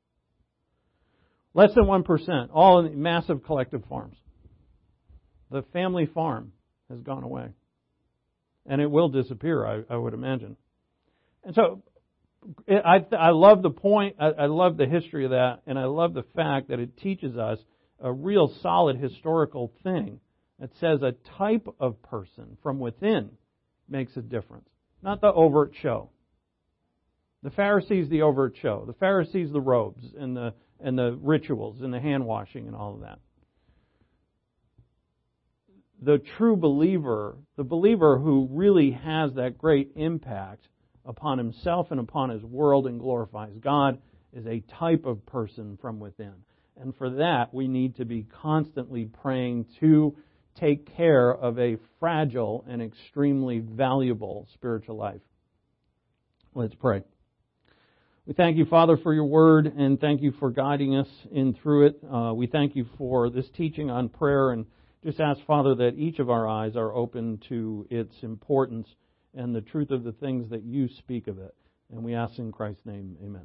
Less than 1%. All in massive collective farms. The family farm has gone away. And it will disappear, I would imagine. And so, I love the point, I love the history of that, and I love the fact that it teaches us a real solid historical thing that says a type of person from within makes a difference. Not the overt show. The Pharisees, the overt show. The Pharisees, the robes and the rituals and the hand washing and all of that. The true believer, the believer who really has that great impact upon himself and upon his world and glorifies God, is a type of person from within. And for that, we need to be constantly praying to take care of a fragile and extremely valuable spiritual life. Let's pray. We thank you, Father, for your word, and thank you for guiding us in through it. We thank you for this teaching on prayer, and just ask, Father, that each of our eyes are open to its importance and the truth of the things that you speak of it. And we ask in Christ's name, amen.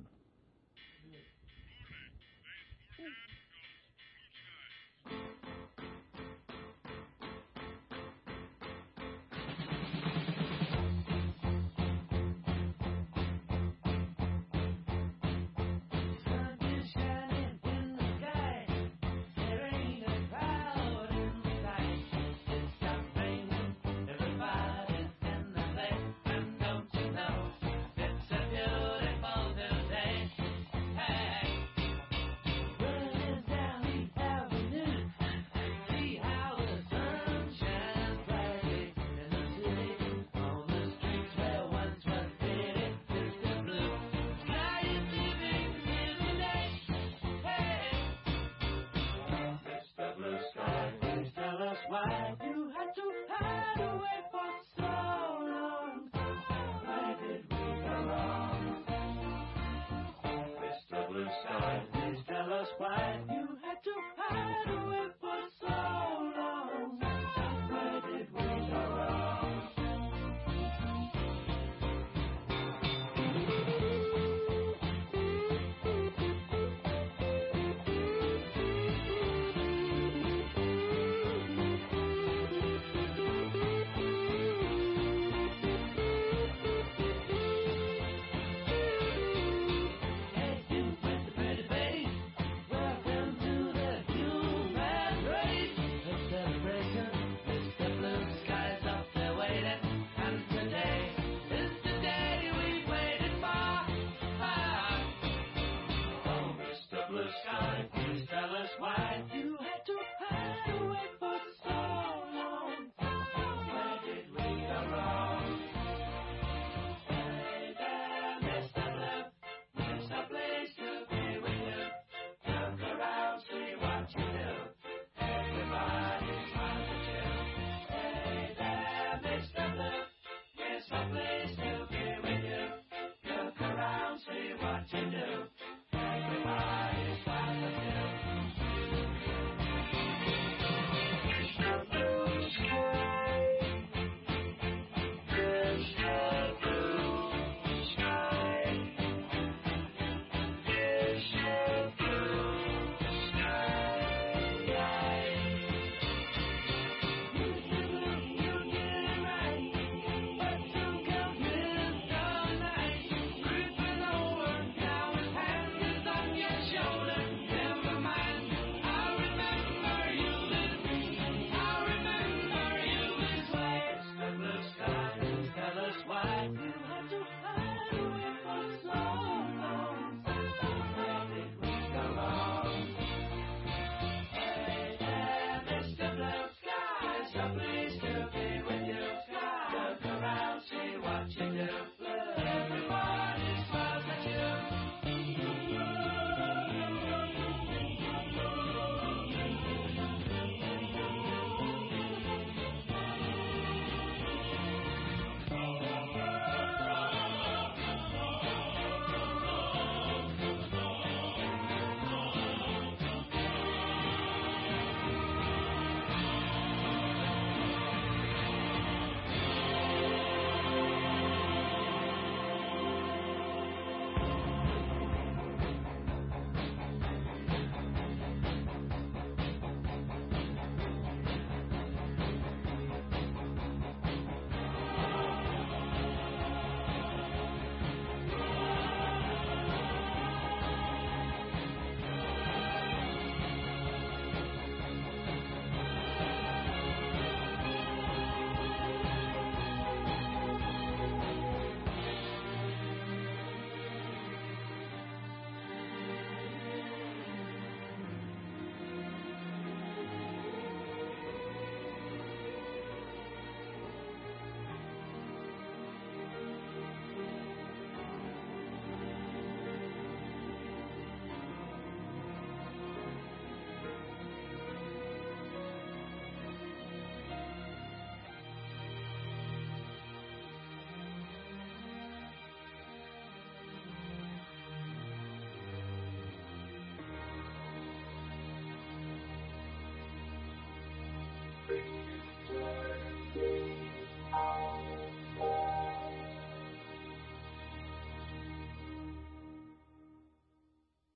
Why you had to hide away for so long? Where did we go wrong? Mr. Blue Sky, please tell us why.